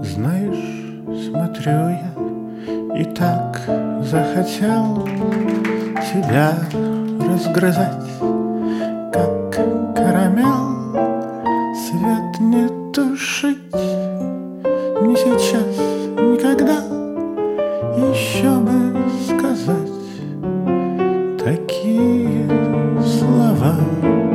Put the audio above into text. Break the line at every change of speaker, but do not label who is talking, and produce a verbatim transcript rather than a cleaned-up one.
Знаешь, смотрю я и так захотел тебя разгрызать, как карамел. Свет не тушить, не сейчас, никогда. Еще бы сказать такие слова.